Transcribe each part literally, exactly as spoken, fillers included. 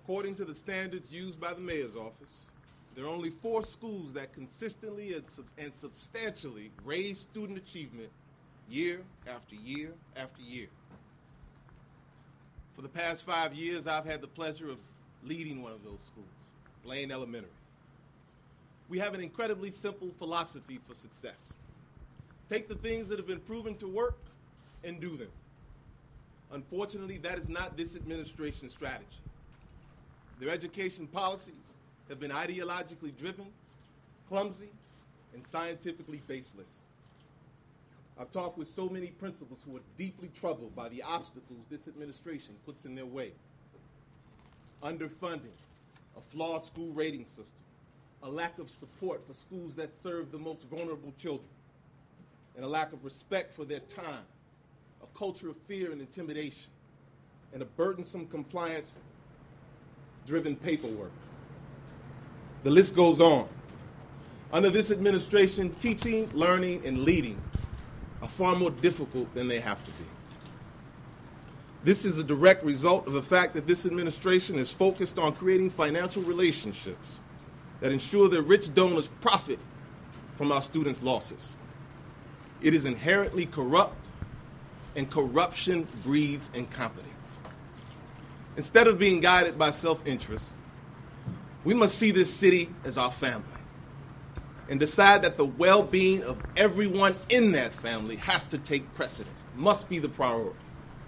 According to the standards used by the mayor's office, there are only four schools that consistently and, sub- and substantially raise student achievement year after year after year. For the past five years, I've had the pleasure of leading one of those schools, Blaine Elementary. We have an incredibly simple philosophy for success. Take the things that have been proven to work and do them. Unfortunately, that is not this administration's strategy. Their education policies have been ideologically driven, clumsy, and scientifically baseless. I've talked with so many principals who are deeply troubled by the obstacles this administration puts in their way. Underfunding, a flawed school rating system, a lack of support for schools that serve the most vulnerable children, and a lack of respect for their time, a culture of fear and intimidation, and a burdensome compliance driven paperwork. The list goes on. Under this administration, teaching, learning, and leading are far more difficult than they have to be. This is a direct result of the fact that this administration is focused on creating financial relationships that ensure that rich donors profit from our students' losses. It is inherently corrupt, and corruption breeds incompetence. Instead of being guided by self-interest, we must see this city as our family and decide that the well-being of everyone in that family has to take precedence, must be the priority.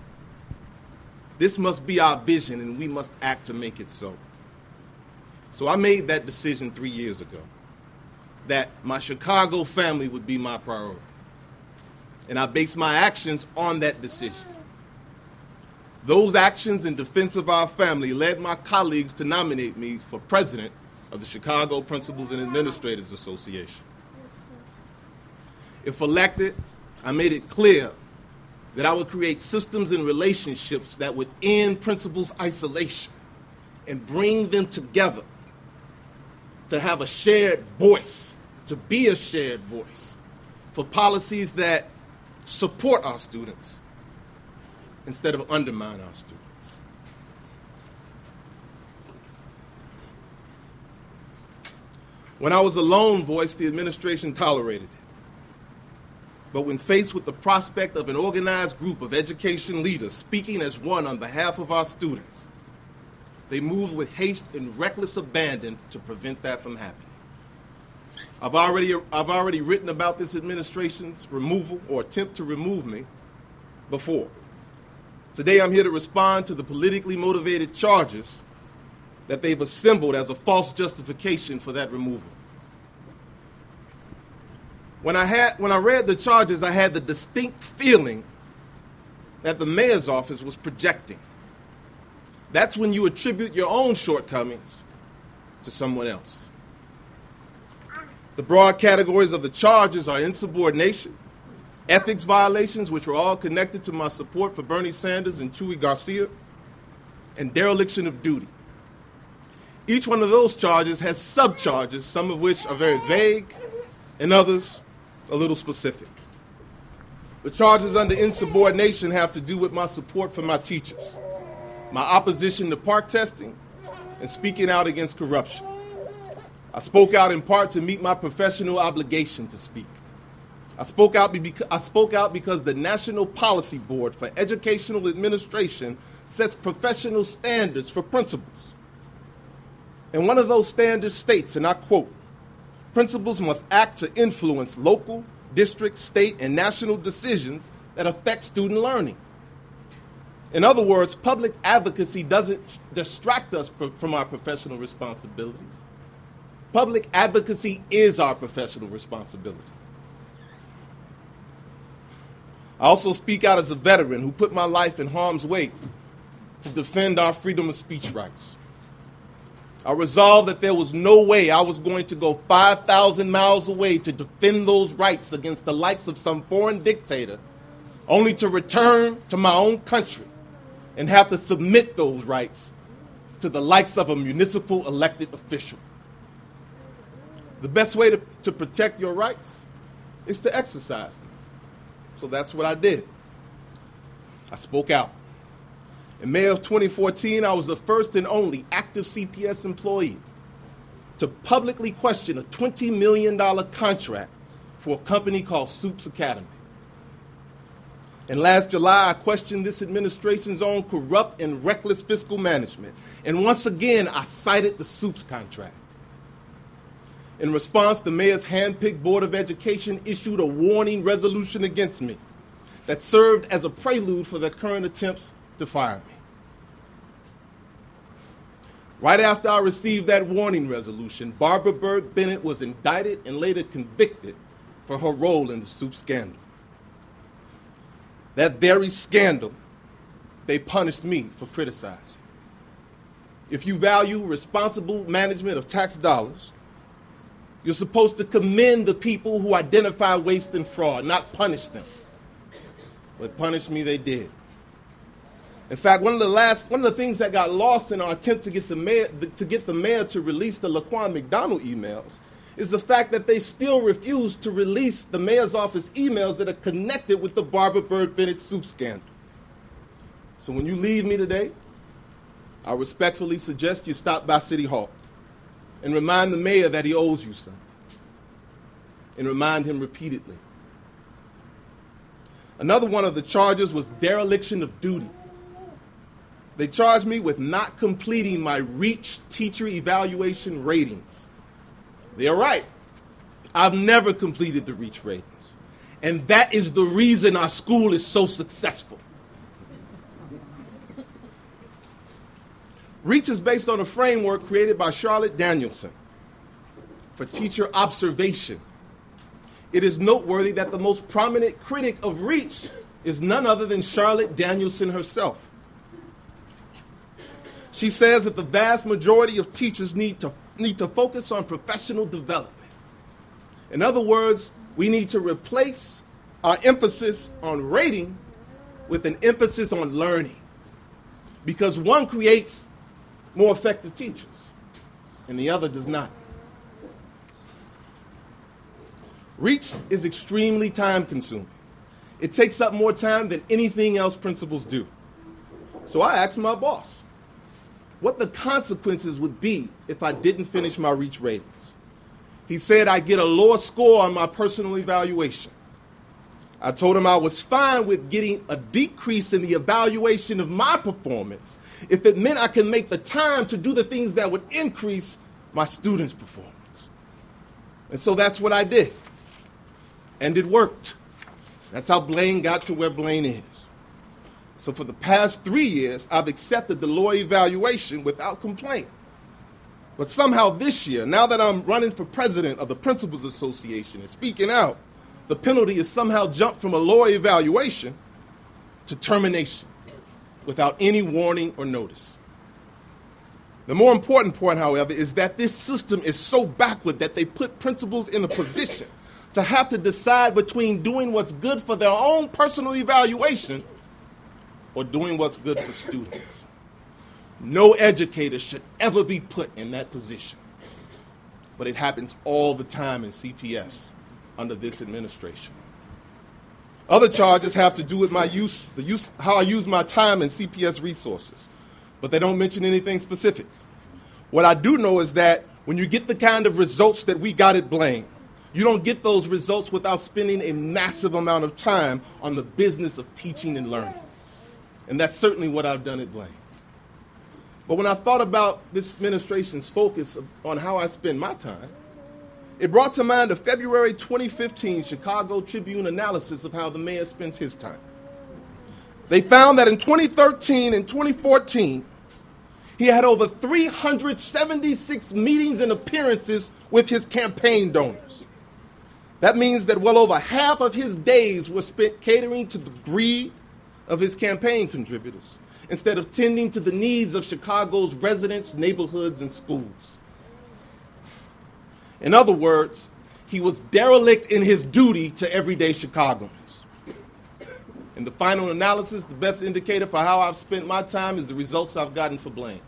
This must be our vision, and we must act to make it so. So I made that decision three years ago, that my Chicago family would be my priority. And I based my actions on that decision. Those actions in defense of our family led my colleagues to nominate me for president of the Chicago Principals and Administrators Association. If elected, I made it clear that I would create systems and relationships that would end principals' isolation and bring them together to have a shared voice, to be a shared voice for policies that support our students instead of undermine our students. When I was a lone voice, the administration tolerated it. But when faced with the prospect of an organized group of education leaders speaking as one on behalf of our students, they moved with haste and reckless abandon to prevent that from happening. I've already, I've already written about this administration's removal or attempt to remove me before. Today I'm here to respond to the politically motivated charges that they've assembled as a false justification for that removal. When I, had, when I read the charges, I had the distinct feeling that the mayor's office was projecting. That's when you attribute your own shortcomings to someone else. The broad categories of the charges are insubordination, ethics violations, which were all connected to my support for Bernie Sanders and Chuy Garcia, and dereliction of duty. Each one of those charges has subcharges, some of which are very vague, and others a little specific. The charges under insubordination have to do with my support for my teachers, my opposition to park testing, and speaking out against corruption. I spoke out in part to meet my professional obligation to speak. I spoke out, beca- I spoke out because the National Policy Board for Educational Administration sets professional standards for principals. And one of those standards states, and I quote, "Principals must act to influence local, district, state, and national decisions that affect student learning." In other words, public advocacy doesn't distract us from our professional responsibilities. Public advocacy is our professional responsibility. I also speak out as a veteran who put my life in harm's way to defend our freedom of speech rights. I resolved that there was no way I was going to go five thousand miles away to defend those rights against the likes of some foreign dictator, only to return to my own country and have to submit those rights to the likes of a municipal elected official. The best way to, to protect your rights is to exercise them. So that's what I did. I spoke out. In May of twenty fourteen, I was the first and only active C P S employee to publicly question a twenty million dollars contract for a company called Supes Academy. And last July, I questioned this administration's own corrupt and reckless fiscal management. And once again, I cited the Supes contract. In response, the mayor's handpicked Board of Education issued a warning resolution against me that served as a prelude for their current attempts to fire me. Right after I received that warning resolution, Barbara Byrd Bennett was indicted and later convicted for her role in the Supes scandal. That very scandal, they punished me for criticizing. If you value responsible management of tax dollars, you're supposed to commend the people who identify waste and fraud, not punish them. But punish me they did. In fact, one of the last, one of the things that got lost in our attempt to get the mayor, to get the mayor to release the Laquan McDonald emails is the fact that they still refuse to release the mayor's office emails that are connected with the Barbara Byrd Bennett Supes scandal. So when you leave me today, I respectfully suggest you stop by City Hall and remind the mayor that he owes you something, and remind him repeatedly. Another one of the charges was dereliction of duty. They charged me with not completing my REACH teacher evaluation ratings. They're right. I've never completed the REACH ratings. And that is the reason our school is so successful. REACH is based on a framework created by Charlotte Danielson for teacher observation. It is noteworthy that the most prominent critic of REACH is none other than Charlotte Danielson herself. She says that the vast majority of teachers need to, need to focus on professional development. In other words, we need to replace our emphasis on rating with an emphasis on learning, because one creates more effective teachers and the other does not. REACH is extremely time consuming. It takes up more time than anything else principals do. So I asked my boss what the consequences would be if I didn't finish my REACH ratings. He said I'd get a lower score on my personal evaluation. I told him I was fine with getting a decrease in the evaluation of my performance if it meant I could make the time to do the things that would increase my students' performance. And so that's what I did. And it worked. That's how Blaine got to where Blaine is. So for the past three years, I've accepted the lower evaluation without complaint. But somehow this year, now that I'm running for president of the Principals Association and speaking out, the penalty has somehow jumped from a lower evaluation to termination without any warning or notice. The more important point, however, is that this system is so backward that they put principals in a position to have to decide between doing what's good for their own personal evaluation or doing what's good for students. No educator should ever be put in that position. But it happens all the time in C P S under this administration. Other charges have to do with my use, the use, how I use my time and C P S resources, but they don't mention anything specific. What I do know is that when you get the kind of results that we got at Blaine, you don't get those results without spending a massive amount of time on the business of teaching and learning. And that's certainly what I've done at Blaine. But when I thought about this administration's focus on how I spend my time, it brought to mind a February twenty fifteen Chicago Tribune analysis of how the mayor spends his time. They found that in twenty thirteen and twenty fourteen, he had over three hundred seventy-six meetings and appearances with his campaign donors. That means that well over half of his days were spent catering to the greed of his campaign contributors instead of tending to the needs of Chicago's residents, neighborhoods, and schools. In other words, he was derelict in his duty to everyday Chicagoans. In the final analysis, the best indicator for how I've spent my time is the results I've gotten for Blaine.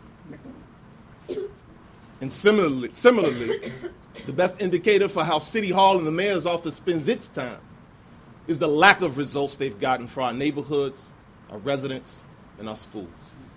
And similarly, similarly, the best indicator for how City Hall and the mayor's office spends its time is the lack of results they've gotten for our neighborhoods, our residents, and our schools.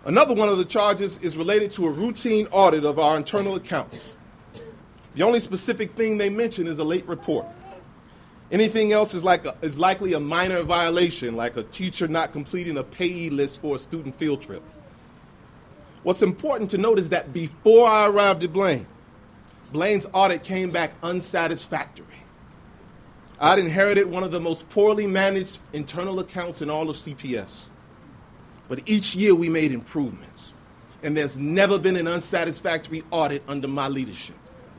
Another one of the charges is related to a routine audit of our internal accounts. The only specific thing they mention is a late report. Anything else is, like a, is likely a minor violation, like a teacher not completing a payee list for a student field trip. What's important to note is that before I arrived at Blaine, Blaine's audit came back unsatisfactory. I'd inherited one of the most poorly managed internal accounts in all of C P S. But each year we made improvements, and there's never been an unsatisfactory audit under my leadership.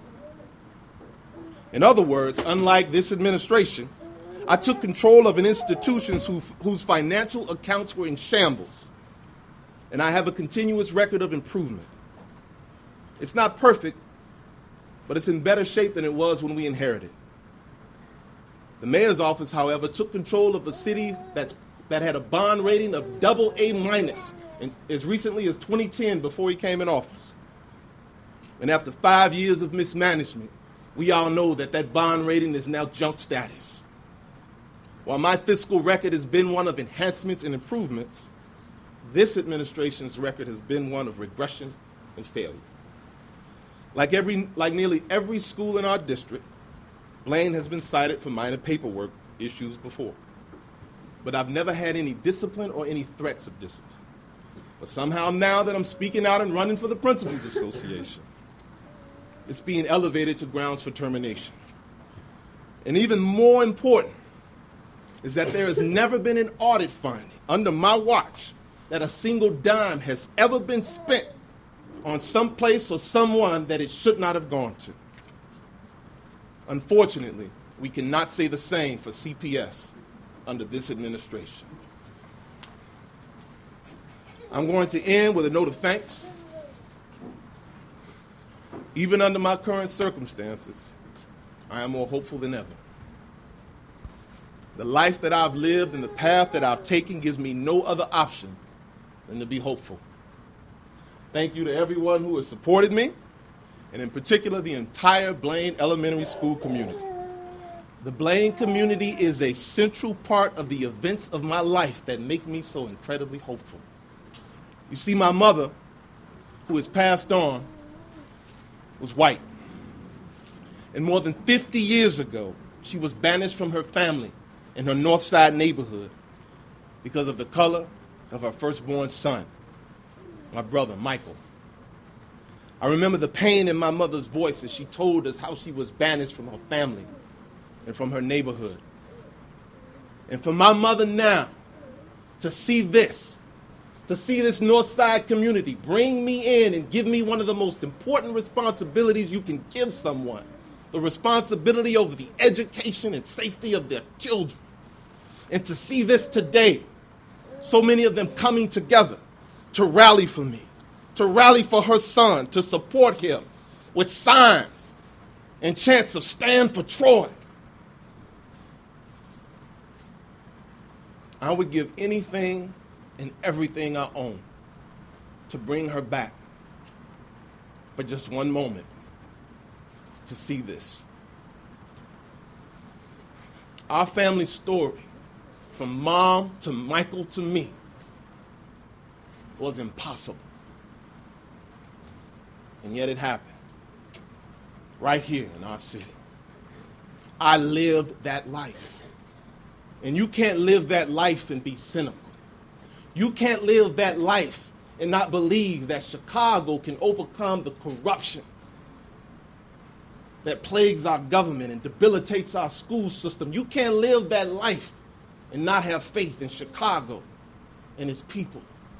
In other words, unlike this administration, I took control of an institution who, whose financial accounts were in shambles, and I have a continuous record of improvement. It's not perfect, but it's in better shape than it was when we inherited. The mayor's office, however, took control of a city that's, that had a bond rating of double A minus in, as recently as twenty ten, before he came in office. And after five years of mismanagement, we all know that that bond rating is now junk status. While my fiscal record has been one of enhancements and improvements, this administration's record has been one of regression and failure. Like, every, like nearly every school in our district, Blaine has been cited for minor paperwork issues before. But I've never had any discipline or any threats of discipline. But somehow now that I'm speaking out and running for the Principals Association, it's being elevated to grounds for termination. And even more important is that there has never been an audit finding under my watch that a single dime has ever been spent on some place or someone that it should not have gone to. Unfortunately, we cannot say the same for C P S under this administration. I'm going to end with a note of thanks. Even under my current circumstances, I am more hopeful than ever. The life that I've lived and the path that I've taken gives me no other option than to be hopeful. Thank you to everyone who has supported me, and in particular, the entire Blaine Elementary School community. The Blaine community is a central part of the events of my life that make me so incredibly hopeful. You see, my mother, who has passed on, was white. And more than fifty years ago, she was banished from her family in her North Side neighborhood because of the color of her firstborn son, my brother, Michael. I remember the pain in my mother's voice as she told us how she was banished from her family and from her neighborhood. And for my mother now to see this, to see this North Side community bring me in and give me one of the most important responsibilities you can give someone, the responsibility over the education and safety of their children. And to see this today, so many of them coming together to rally for me, to rally for her son, to support him with signs and chants of Stand for Troy. I would give anything and everything I own to bring her back for just one moment to see this. Our family story, from Mom to Michael to me, was impossible. And yet it happened, right here in our city. I lived that life. And you can't live that life and be cynical. You can't live that life and not believe that Chicago can overcome the corruption that plagues our government and debilitates our school system. You can't live that life and not have faith in Chicago and its people.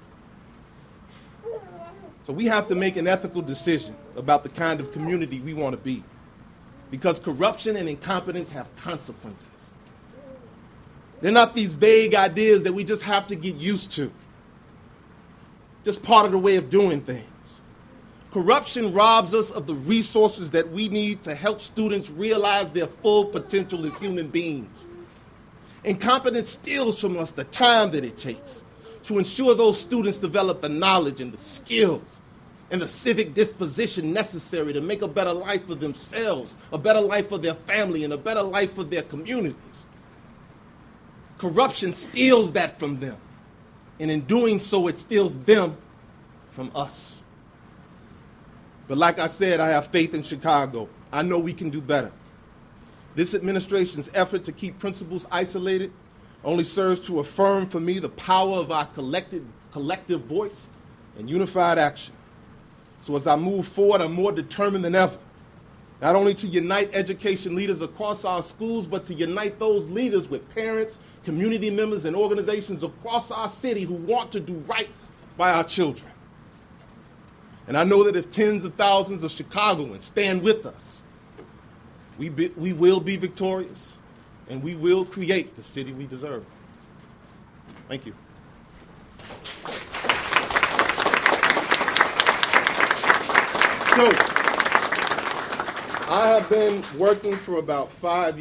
So we have to make an ethical decision about the kind of community we want to be, because corruption and incompetence have consequences. They're not these vague ideas that we just have to get used to. Just part of the way of doing things. Corruption robs us of the resources that we need to help students realize their full potential as human beings. Incompetence steals from us the time that it takes to ensure those students develop the knowledge and the skills and the civic disposition necessary to make a better life for themselves, a better life for their family, and a better life for their communities. Corruption steals that from them. And in doing so, it steals them from us. But like I said, I have faith in Chicago. I know we can do better. This administration's effort to keep principals isolated only serves to affirm for me the power of our collective, collective voice and unified action. So as I move forward, I'm more determined than ever, not only to unite education leaders across our schools, but to unite those leaders with parents, community members, and organizations across our city who want to do right by our children. And I know that if tens of thousands of Chicagoans stand with us, we, be, we will be victorious, and we will create the city we deserve. Thank you. So, I have been working for about five